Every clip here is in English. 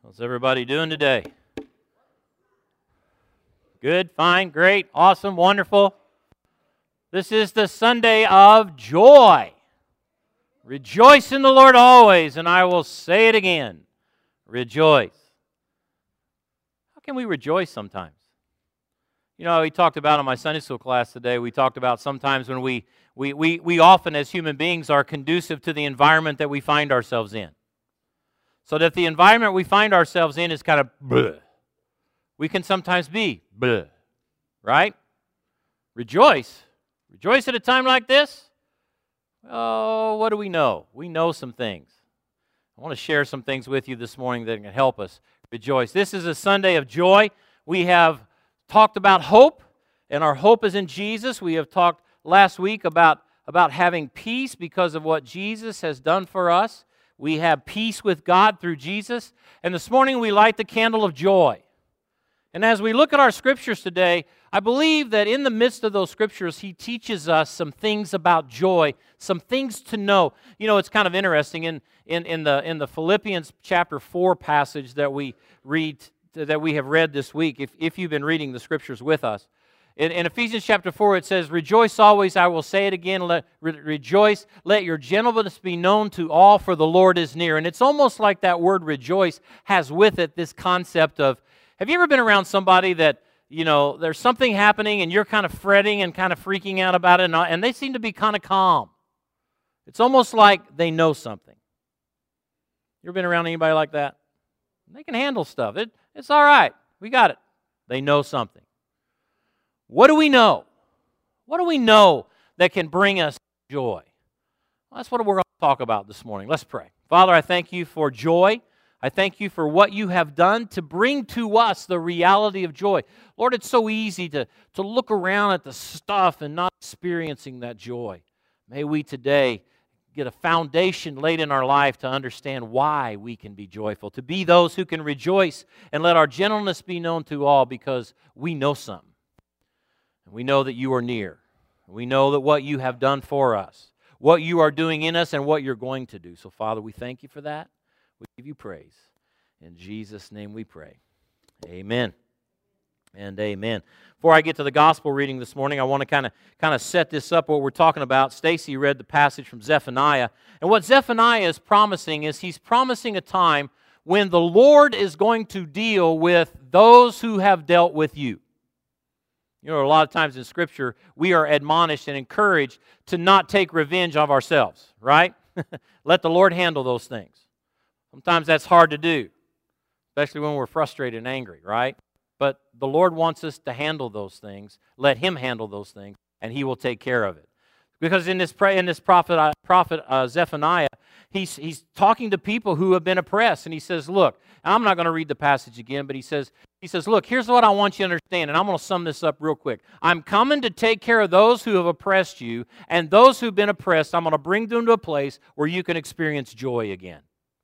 How's everybody doing today? Good, fine, great, awesome, wonderful. This is the Sunday of joy. Rejoice in the Lord always, and I will say it again. Rejoice. How can we rejoice sometimes? You know, we talked about in my Sunday school class today, we talked about sometimes when we often as human beings are conducive to the environment that we find ourselves in. So that the environment we find ourselves in is kind of bleh. We can sometimes be bleh, right? Rejoice. Rejoice at a time like this? Oh, what do we know? We know some things. I want to share some things with you this morning that can help us rejoice. This is a Sunday of joy. We have talked about hope, and our hope is in Jesus. We have talked last week about having peace because of what Jesus has done for us. We have peace with God through Jesus. And this morning we light the candle of joy. And as we look at our scriptures today, I believe that in the midst of those scriptures, he teaches us some things about joy, some things to know. You know, it's kind of interesting in the Philippians chapter 4 passage that we have read this week, if you've been reading the scriptures with us. In Ephesians chapter 4, it says, "Rejoice always, I will say it again, rejoice, let your gentleness be known to all, for the Lord is near." And it's almost like that word rejoice has with it this concept of, have you ever been around somebody that, you know, there's something happening and you're kind of fretting and kind of freaking out about it, and they seem to be kind of calm. It's almost like they know something. You ever been around anybody like that? They can handle stuff. It's all right. We got it. They know something. What do we know? What do we know that can bring us joy? Well, that's what we're going to talk about this morning. Let's pray. Father, I thank you for joy. I thank you for what you have done to bring to us the reality of joy. Lord, it's so easy to look around at the stuff and not experiencing that joy. May we today get a foundation laid in our life to understand why we can be joyful, to be those who can rejoice and let our gentleness be known to all because we know something. We know that you are near. We know that what you have done for us, what you are doing in us, and what you're going to do. So, Father, we thank you for that. We give you praise. In Jesus' name we pray. Amen and amen. Before I get to the gospel reading this morning, I want to kind of set this up, what we're talking about. Stacy read the passage from Zephaniah. And what Zephaniah is promising is he's promising a time when the Lord is going to deal with those who have dealt with you. You know, a lot of times in Scripture, we are admonished and encouraged to not take revenge of ourselves, right? Let the Lord handle those things. Sometimes that's hard to do, especially when we're frustrated and angry, right? But the Lord wants us to handle those things. Let Him handle those things, and He will take care of it. Because in this prophet Zephaniah, he's talking to people who have been oppressed, and he says, look, I'm not going to read the passage again, but he says, look, here's what I want you to understand, and I'm going to sum this up real quick. I'm coming to take care of those who have oppressed you, and those who've been oppressed, I'm going to bring them to a place where you can experience joy again.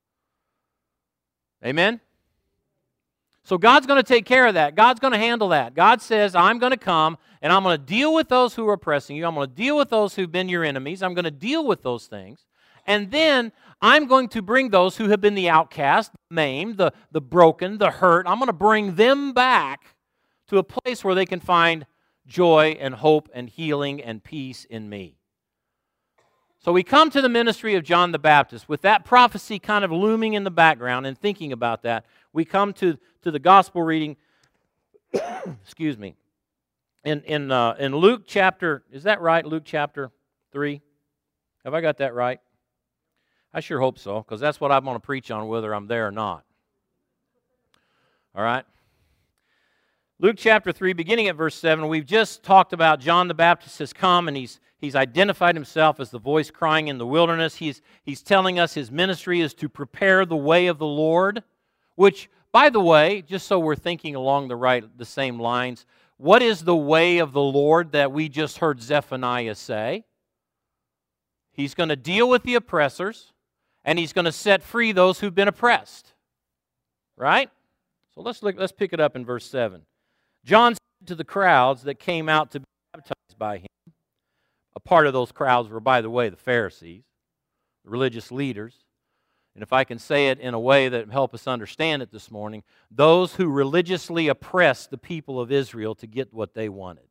Amen? So God's going to take care of that. God's going to handle that. God says, I'm going to come, and I'm going to deal with those who are oppressing you. I'm going to deal with those who've been your enemies. I'm going to deal with those things. And then I'm going to bring those who have been the outcast, the maimed, the broken, the hurt. I'm going to bring them back to a place where they can find joy and hope and healing and peace in me. So we come to the ministry of John the Baptist with that prophecy kind of looming in the background and thinking about that. We come to the gospel reading, excuse me, in Luke chapter, is that right? Luke chapter 3? Have I got that right? I sure hope so, because that's what I'm going to preach on whether I'm there or not. All right? Luke chapter 3, beginning at verse 7, we've just talked about John the Baptist has come and he's identified himself as the voice crying in the wilderness. He's telling us his ministry is to prepare the way of the Lord, which, by the way, just so we're thinking along the same lines, what is the way of the Lord that we just heard Zephaniah say? He's going to deal with the oppressors, and He's going to set free those who've been oppressed. Right? So let's pick it up in verse 7. John said to the crowds that came out to be baptized by him. A part of those crowds were, by the way, the Pharisees, the religious leaders. And if I can say it in a way that will help us understand it this morning, those who religiously oppressed the people of Israel to get what they wanted.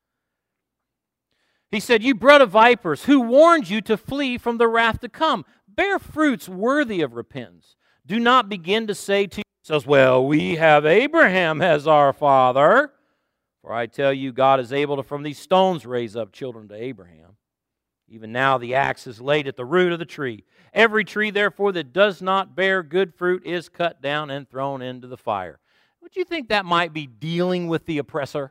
He said, "You brood of vipers, who warned you to flee from the wrath to come? Bear fruits worthy of repentance. Do not begin to say to yourselves, 'Well, we have Abraham as our father.' For I tell you, God is able to from these stones raise up children to Abraham. Even now the axe is laid at the root of the tree. Every tree, therefore, that does not bear good fruit is cut down and thrown into the fire." Would you think that might be dealing with the oppressor?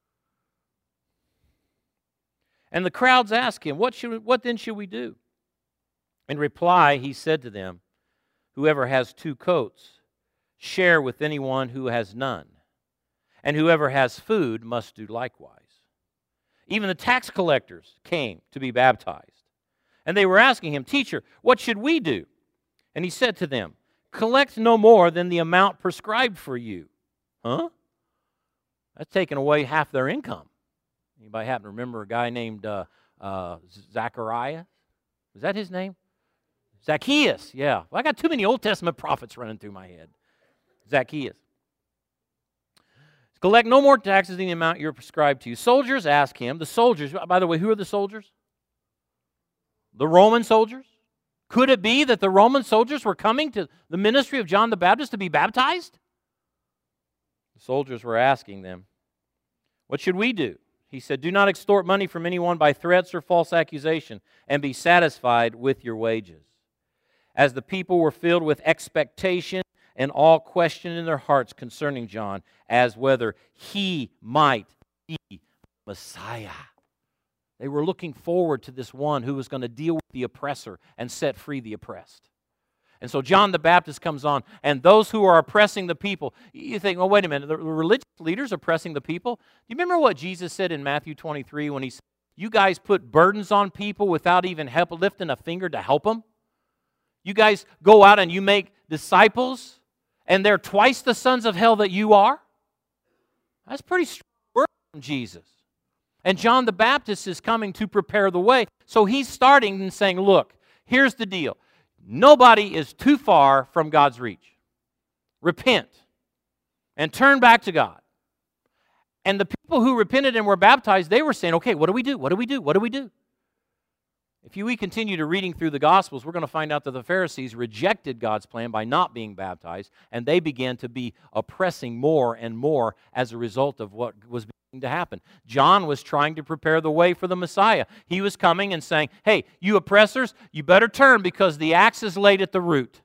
And the crowds asked him, what then should we do? In reply, he said to them, "Whoever has 2 coats, share with anyone who has none. And whoever has food must do likewise." Even the tax collectors came to be baptized. And they were asking him, "Teacher, what should we do?" And he said to them, "Collect no more than the amount prescribed for you." Huh? That's taking away half their income. Anybody happen to remember a guy named Zachariah? Is that his name? Zacchaeus, yeah. Well, I got too many Old Testament prophets running through my head. Zacchaeus. "Collect no more taxes than the amount you're prescribed to you." Soldiers ask him, the soldiers, by the way, who are the soldiers? The Roman soldiers? Could it be that the Roman soldiers were coming to the ministry of John the Baptist to be baptized? The soldiers were asking them, "What should we do?" He said, "Do not extort money from anyone by threats or false accusation, and be satisfied with your wages." As the people were filled with expectation and all questioned in their hearts concerning John, as whether he might be Messiah. They were looking forward to this one who was going to deal with the oppressor and set free the oppressed. And so John the Baptist comes on, and those who are oppressing the people, you think, well, wait a minute, the religious leaders oppressing the people? Do you remember what Jesus said in Matthew 23 when he said, "You guys put burdens on people without even lifting a finger to help them? You guys go out and you make disciples, and they're twice the sons of hell that you are?" That's pretty strong word from Jesus. And John the Baptist is coming to prepare the way. So he's starting and saying, look, here's the deal. Nobody is too far from God's reach. Repent and turn back to God. And the people who repented and were baptized, they were saying, okay, what do we do? What do we do? What do we do? If we continue to reading through the Gospels, we're going to find out that the Pharisees rejected God's plan by not being baptized, and they began to be oppressing more and more as a result of what was beginning to happen. John was trying to prepare the way for the Messiah. He was coming and saying, hey, you oppressors, you better turn because the axe is laid at the root.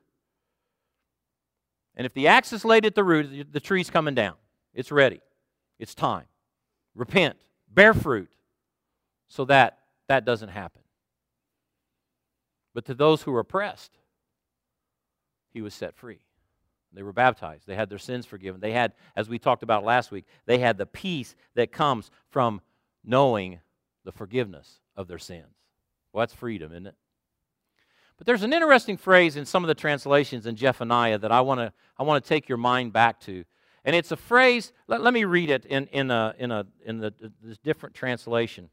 And if the axe is laid at the root, the tree's coming down. It's ready. It's time. Repent. Bear fruit so that that doesn't happen. But to those who were oppressed, he was set free. They were baptized. They had their sins forgiven. They had, as we talked about last week, they had the peace that comes from knowing the forgiveness of their sins. Well, that's freedom, isn't it? But there's an interesting phrase in some of the translations in Zephaniah that I want to take your mind back to. And it's a phrase, let me read it in this different translation.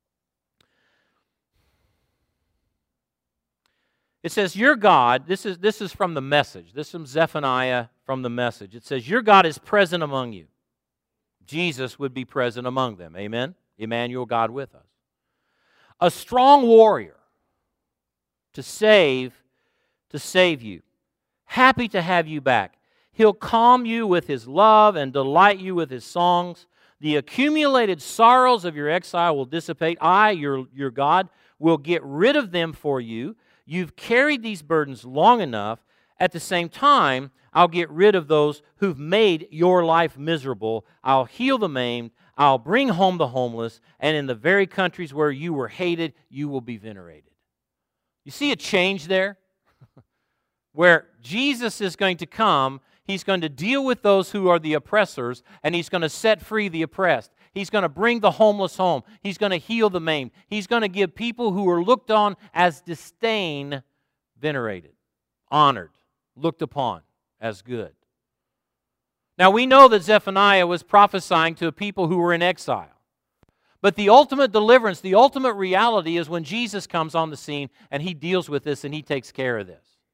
It says, your God, this is from the Message. This is from Zephaniah from the Message. It says, your God is present among you. Jesus would be present among them. Amen? Emmanuel, God with us. A strong warrior to save you. Happy to have you back. He'll calm you with His love and delight you with His songs. The accumulated sorrows of your exile will dissipate. I, your God, will get rid of them for you. You've carried these burdens long enough. At the same time, I'll get rid of those who've made your life miserable. I'll heal the maimed. I'll bring home the homeless. And in the very countries where you were hated, you will be venerated. You see a change there? Where Jesus is going to come, He's going to deal with those who are the oppressors, and He's going to set free the oppressed. He's going to bring the homeless home. He's going to heal the maimed. He's going to give people who are looked on as disdain venerated, honored, looked upon as good. Now we know that Zephaniah was prophesying to people who were in exile. But the ultimate deliverance, the ultimate reality is when Jesus comes on the scene and He deals with this and He takes care of this.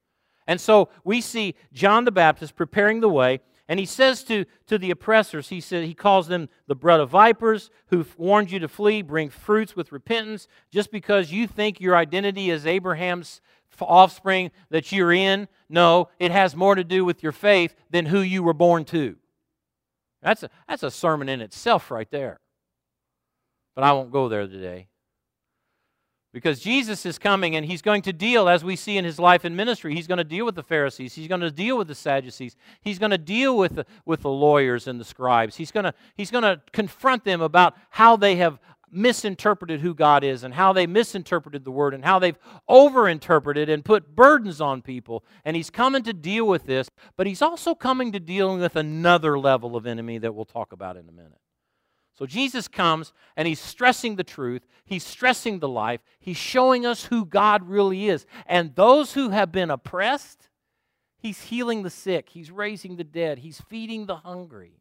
And so we see John the Baptist preparing the way, and he says to the oppressors, he calls them the brood of vipers who warned you to flee, bring fruits with repentance. Just because you think your identity is Abraham's offspring that you're in, no, it has more to do with your faith than who you were born to. That's a sermon in itself right there. But I won't go there today. Because Jesus is coming and He's going to deal, as we see in His life and ministry, He's going to deal with the Pharisees. He's going to deal with the Sadducees. He's going to deal with the lawyers and the scribes. He's going to confront them about how they have misinterpreted who God is and how they misinterpreted the Word and how they've overinterpreted and put burdens on people. And He's coming to deal with this, but He's also coming to deal with another level of enemy that we'll talk about in a minute. So Jesus comes and He's stressing the truth. He's stressing the life. He's showing us who God really is. And those who have been oppressed, He's healing the sick. He's raising the dead. He's feeding the hungry.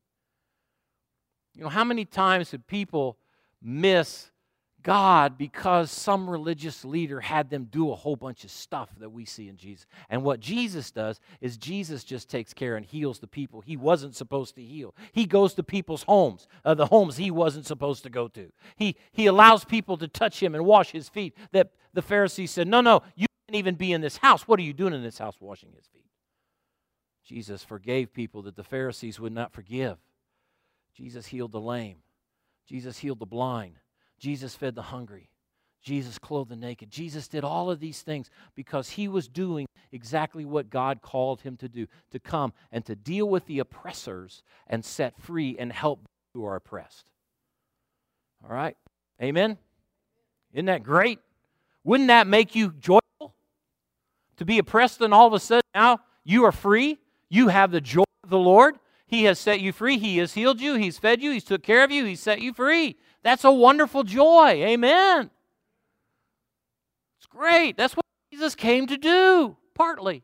You know, how many times have people miss God because some religious leader had them do a whole bunch of stuff that we see in Jesus? And what Jesus does is Jesus just takes care and heals the people He wasn't supposed to heal. He goes to people's homes, the homes He wasn't supposed to go to. He allows people to touch Him and wash His feet. That the Pharisees said, no, you can't even be in this house. What are you doing in this house washing His feet? Jesus forgave people that the Pharisees would not forgive. Jesus healed the lame. Jesus healed the blind. Jesus fed the hungry. Jesus clothed the naked. Jesus did all of these things because He was doing exactly what God called Him to do, to come and to deal with the oppressors and set free and help those who are oppressed. All right? Amen? Isn't that great? Wouldn't that make you joyful? To be oppressed and all of a sudden now you are free? You have the joy of the Lord? He has set you free. He has healed you. He's fed you. He's took care of you. He's set you free. That's a wonderful joy. Amen. It's great. That's what Jesus came to do, partly.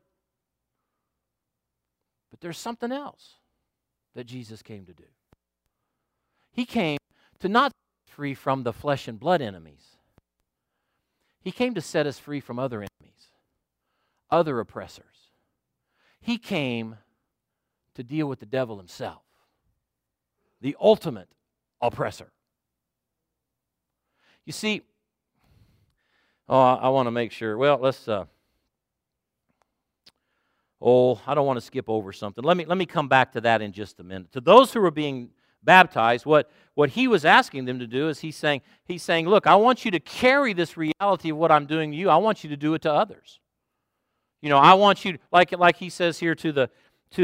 But there's something else that Jesus came to do. He came to not set us free from the flesh and blood enemies. He came to set us free from other enemies, other oppressors. He came to deal with the devil himself, the ultimate oppressor. You see, I want to make sure, well, let's, I don't want to skip over something. Let me come back to that in just a minute. To those who are being baptized, what He was asking them to do is He's saying, look, I want you to carry this reality of what I'm doing to you. I want you to do it to others. You know, I want you, like He says here to the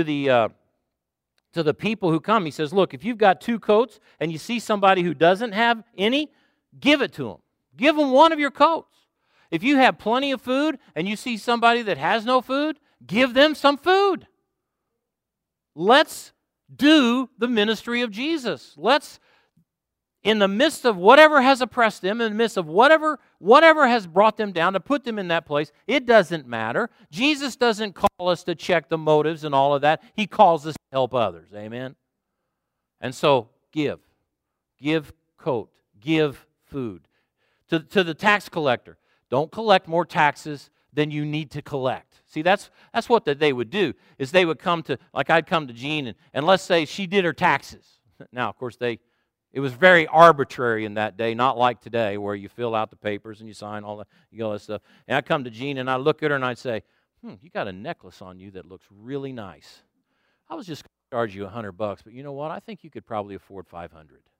people who come, He says, look, if you've got 2 coats and you see somebody who doesn't have any, give it to them. Give them one of your coats. If you have plenty of food and you see somebody that has no food, give them some food. Let's do the ministry of Jesus. Let's, in the midst of whatever has oppressed them, in the midst of whatever has brought them down, to put them in that place, it doesn't matter. Jesus doesn't call us to check the motives and all of that. He calls us to help others. Amen? And so, give. Give coat. Give food. To the tax collector, don't collect more taxes than you need to collect. See, that's what they would do, is they would come to, like I'd come to Jean, and let's say she did her taxes. Now, of course, it was very arbitrary in that day, not like today, where you fill out the papers and you sign all that stuff. And I'd come to Jean, and I'd look at her, and I'd say, you got a necklace on you that looks really nice. I was just going to charge you $100, but you know what? I think you could probably afford $500.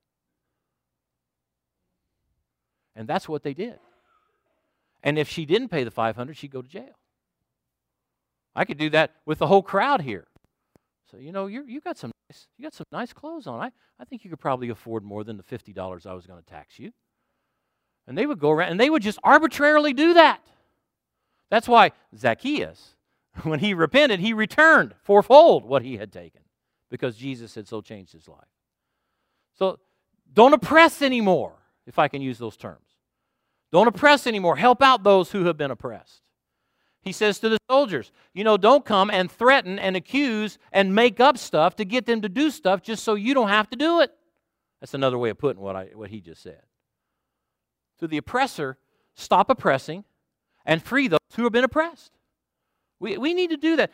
And that's what they did. And if she didn't pay the $500, she'd go to jail. I could do that with the whole crowd here. So, you know, you got some nice clothes on. I think you could probably afford more than the $50 I was going to tax you. And they would go around, and they would just arbitrarily do that. That's why Zacchaeus, when he repented, he returned fourfold what he had taken, because Jesus had so changed his life. So don't oppress anymore, if I can use those terms. Don't oppress anymore. Help out those who have been oppressed. He says to the soldiers, don't come and threaten and accuse and make up stuff to get them to do stuff just so you don't have to do it. That's another way of putting what he just said. To the oppressor, stop oppressing and free those who have been oppressed. We need to do that.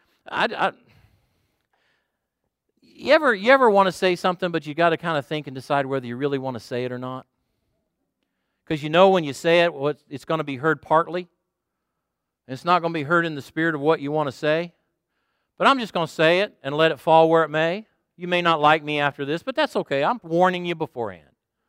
You ever want to say something, but you got to kind of think and decide whether you really want to say it or not? Because you know when you say it, it's going to be heard partly. And it's not going to be heard in the spirit of what you want to say. But I'm just going to say it and let it fall where it may. You may not like me after this, but that's okay. I'm warning you beforehand.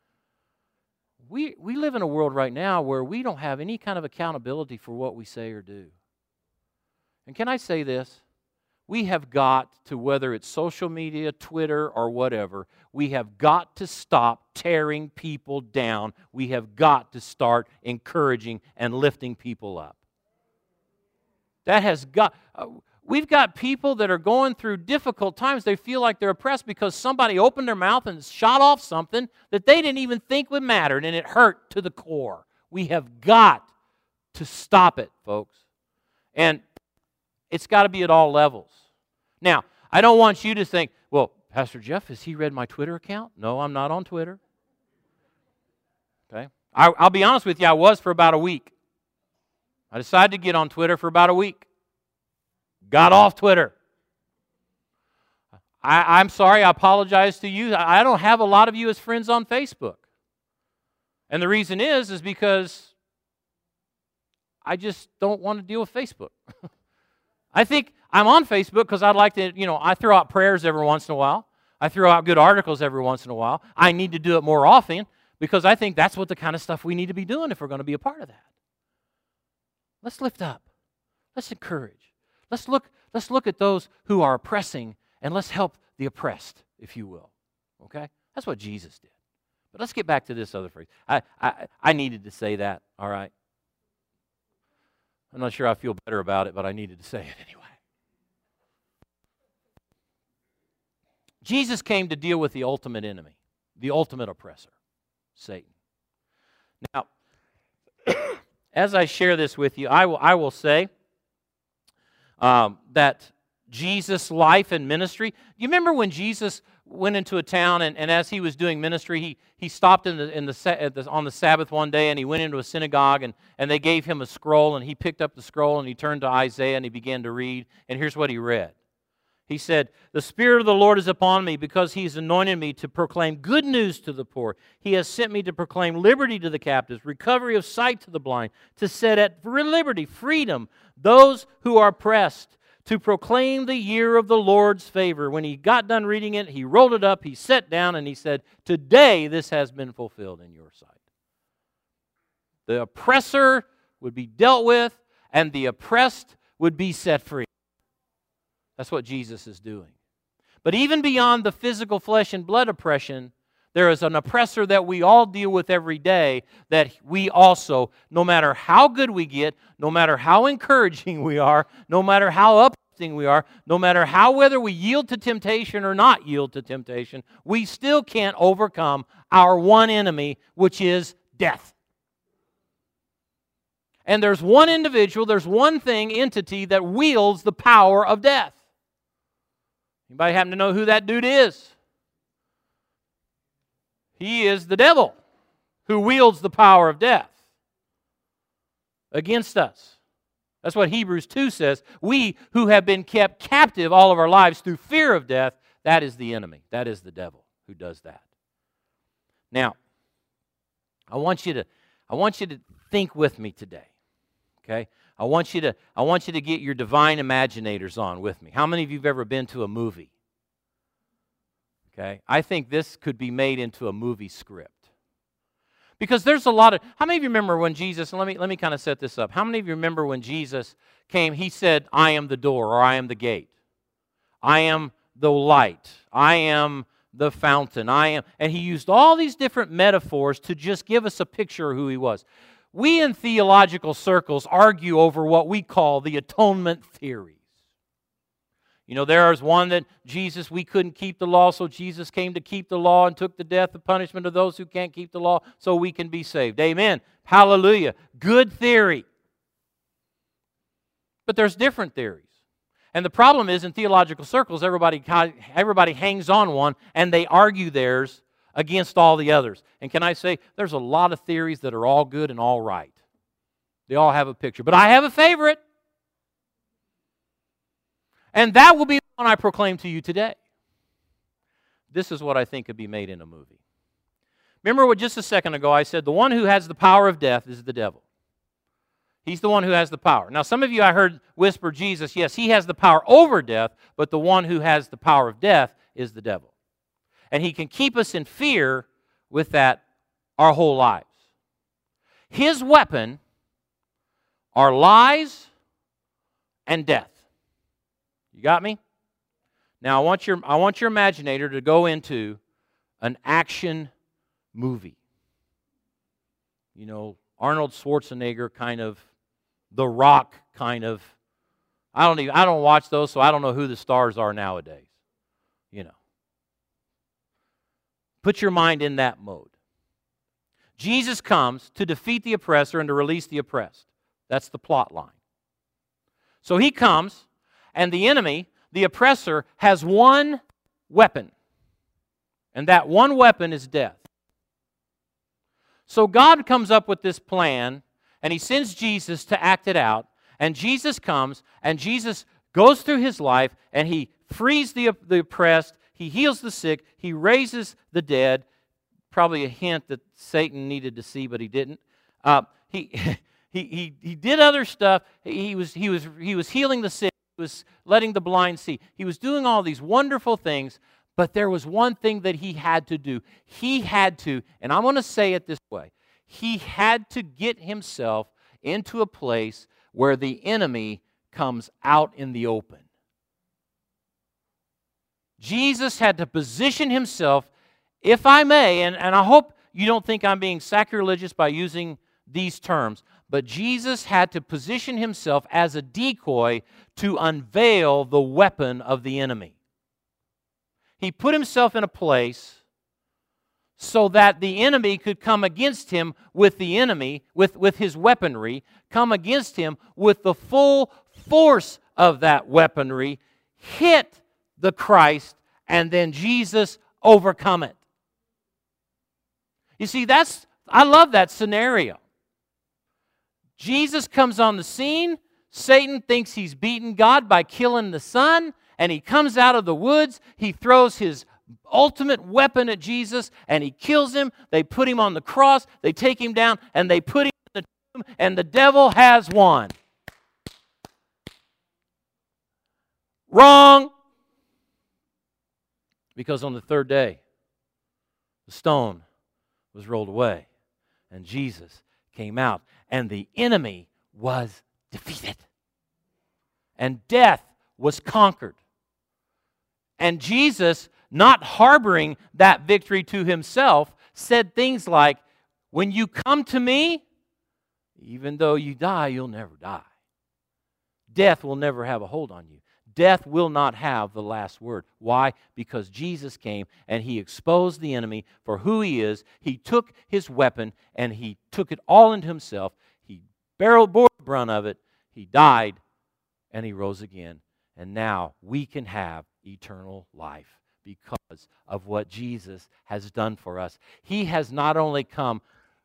We live in a world right now where we don't have any kind of accountability for what we say or do. And can I say this? We have got to, whether it's social media, Twitter, or whatever, we have got to stop tearing people down. We have got to start encouraging and lifting people up. That has got... We've got people that are going through difficult times. They feel like they're oppressed because somebody opened their mouth and shot off something that they didn't even think would matter, and it hurt to the core. We have got to stop it, folks. And it's got to be at all levels. Now, I don't want you to think, well, Pastor Jeff, has he read my Twitter account? No, I'm not on Twitter. Okay? I'll be honest with you, I was for about a week. I decided to get on Twitter for about a week. Got off Twitter. I'm sorry, I apologize to you. I don't have a lot of you as friends on Facebook. And the reason is because I just don't want to deal with Facebook. I think I'm on Facebook because I'd like to, I throw out prayers every once in a while. I throw out good articles every once in a while. I need to do it more often because I think that's what the kind of stuff we need to be doing if we're going to be a part of that. Let's lift up. Let's encourage. Let's look at those who are oppressing, and let's help the oppressed, if you will. Okay? That's what Jesus did. But let's get back to this other phrase. I needed to say that, all right? I'm not sure I feel better about it, but I needed to say it anyway. Jesus came to deal with the ultimate enemy, the ultimate oppressor, Satan. Now, as I share this with you, I will say that Jesus' life and ministry. You remember when Jesus went into a town and as he was doing ministry, he stopped on the Sabbath one day and he went into a synagogue and they gave him a scroll and he picked up the scroll and he turned to Isaiah and he began to read. And here's what he read. He said, "The Spirit of the Lord is upon me because He's anointed me to proclaim good news to the poor. He has sent me to proclaim liberty to the captives, recovery of sight to the blind, to set at liberty, freedom, those who are oppressed, to proclaim the year of the Lord's favor." When he got done reading it, he rolled it up, he sat down, and he said, "Today this has been fulfilled in your sight." The oppressor would be dealt with, and the oppressed would be set free. That's what Jesus is doing. But even beyond the physical flesh and blood oppression, there is an oppressor that we all deal with every day that we also, no matter how good we get, no matter how encouraging we are, no matter how uplifting we are, no matter how whether we yield to temptation or not yield to temptation, we still can't overcome our one enemy, which is death. And there's one individual, there's one entity that wields the power of death. Anybody happen to know who that dude is? He is the devil who wields the power of death against us. That's what Hebrews 2 says. We who have been kept captive all of our lives through fear of death, that is the enemy. That is the devil who does that. Now, I want you to think with me today. Okay? I want you to get your divine imaginators on with me. How many of you have ever been to a movie? Okay? I think this could be made into a movie script. Because there's a lot of... How many of you remember when Jesus... Let me kind of set this up. How many of you remember when Jesus came, He said, "I am the door," or "I am the gate. I am the light. I am the fountain. I am..." And He used all these different metaphors to just give us a picture of who He was. We in theological circles argue over what we call the atonement theories. There is one that we couldn't keep the law, so Jesus came to keep the law and took the death, the punishment of those who can't keep the law, so we can be saved. Amen. Hallelujah. Good theory. But there's different theories. And the problem is, in theological circles, everybody hangs on one, and they argue theirs against all the others. And can I say, there's a lot of theories that are all good and all right. They all have a picture. But I have a favorite. And that will be the one I proclaim to you today. This is what I think could be made in a movie. Remember what just a second ago I said, the one who has the power of death is the devil. He's the one who has the power. Now, some of you I heard whisper Jesus. Yes, he has the power over death, but the one who has the power of death is the devil. And he can keep us in fear with that our whole lives. His weapon are lies and death. You got me? Now, I want your imaginator to go into an action movie. You know, Arnold Schwarzenegger kind of, The Rock kind of. I don't watch those, so I don't know who the stars are nowadays. You know. Put your mind in that mode. Jesus comes to defeat the oppressor and to release the oppressed. That's the plot line. So he comes, and the enemy, the oppressor, has one weapon. And that one weapon is death. So God comes up with this plan, and he sends Jesus to act it out. And Jesus comes, and Jesus goes through his life, and he frees the oppressed, he heals the sick, he raises the dead. Probably a hint that Satan needed to see, but he didn't. He did other stuff. He was healing the sick. He was letting the blind see. He was doing all these wonderful things, but there was one thing that he had to do. He had to, and I'm going to say it this way, he had to get himself into a place where the enemy comes out in the open. Jesus had to position himself, if I may, and I hope you don't think I'm being sacrilegious by using these terms, but Jesus had to position himself as a decoy to unveil the weapon of the enemy. He put himself in a place so that the enemy could come against him with his weaponry, come against him with the full force of that weaponry, hit the Christ, and then Jesus overcome it. You see, I love that scenario. Jesus comes on the scene. Satan thinks he's beaten God by killing the Son, and he comes out of the woods. He throws his ultimate weapon at Jesus, and he kills him. They put him on the cross. They take him down, and they put him in the tomb, and the devil has won. Wrong. Because on the third day, the stone was rolled away, and Jesus came out, and the enemy was defeated, and death was conquered. And Jesus, not harboring that victory to himself, said things like, when you come to me, even though you die, you'll never die. Death will never have a hold on you. Death will not have the last word. Why? Because Jesus came and he exposed the enemy for who he is. He took his weapon and he took it all into himself. He bore the brunt of it. He died and he rose again. And now we can have eternal life because of what Jesus has done for us. He has not only come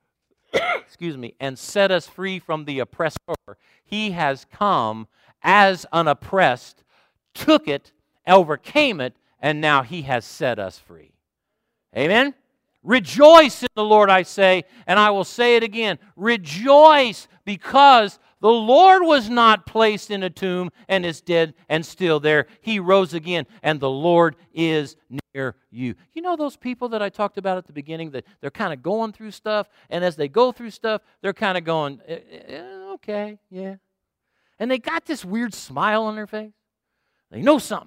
and set us free from the oppressor. He has come as an oppressed, took it, overcame it, and now he has set us free. Amen? Rejoice in the Lord, I say, and I will say it again. Rejoice, because the Lord was not placed in a tomb and is dead and still there. He rose again, and the Lord is near you. You know those people that I talked about at the beginning, that they're kind of going through stuff, and as they go through stuff, they're kind of going, okay, yeah. And they got this weird smile on their face. They know something.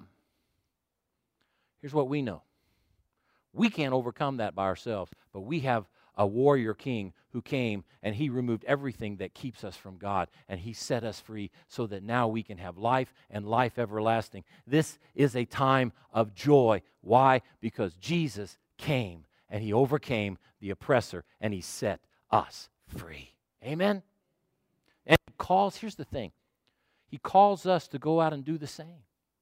Here's what we know. We can't overcome that by ourselves, but we have a warrior king who came and he removed everything that keeps us from God, and he set us free so that now we can have life and life everlasting. This is a time of joy. Why? Because Jesus came and he overcame the oppressor and he set us free. Amen? And he calls, here's the thing, he calls us to go out and do the same.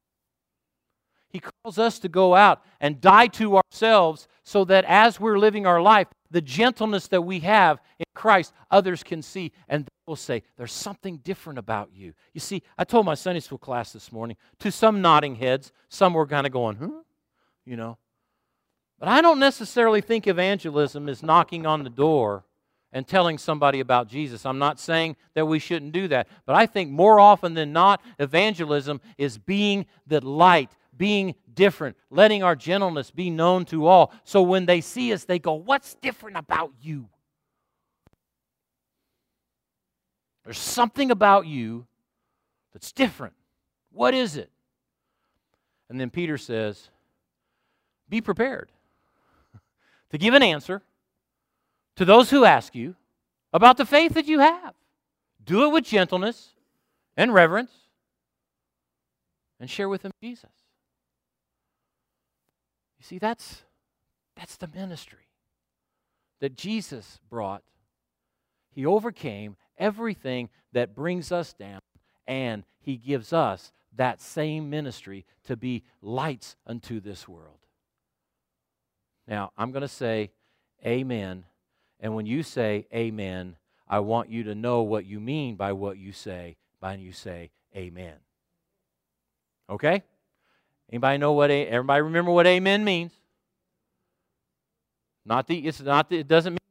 He calls us to go out and die to ourselves so that as we're living our life, the gentleness that we have in Christ, others can see and will say, there's something different about you. You see, I told my Sunday school class this morning, to some nodding heads, some were kind of going, huh? You know. But I don't necessarily think evangelism is knocking on the door and telling somebody about Jesus. I'm not saying that we shouldn't do that. But I think more often than not, evangelism is being the light, being different, letting our gentleness be known to all. So when they see us, they go, what's different about you? There's something about you that's different. What is it? And then Peter says, be prepared to give an answer to those who ask you about the faith that you have. Do it with gentleness and reverence and share with them Jesus. You see, that's the ministry that Jesus brought. He overcame everything that brings us down, and He gives us that same ministry to be lights unto this world. Now, I'm going to say amen, and when you say amen, I want you to know what you mean by what you say, when you say amen. Okay? Everybody remember what amen means? It doesn't mean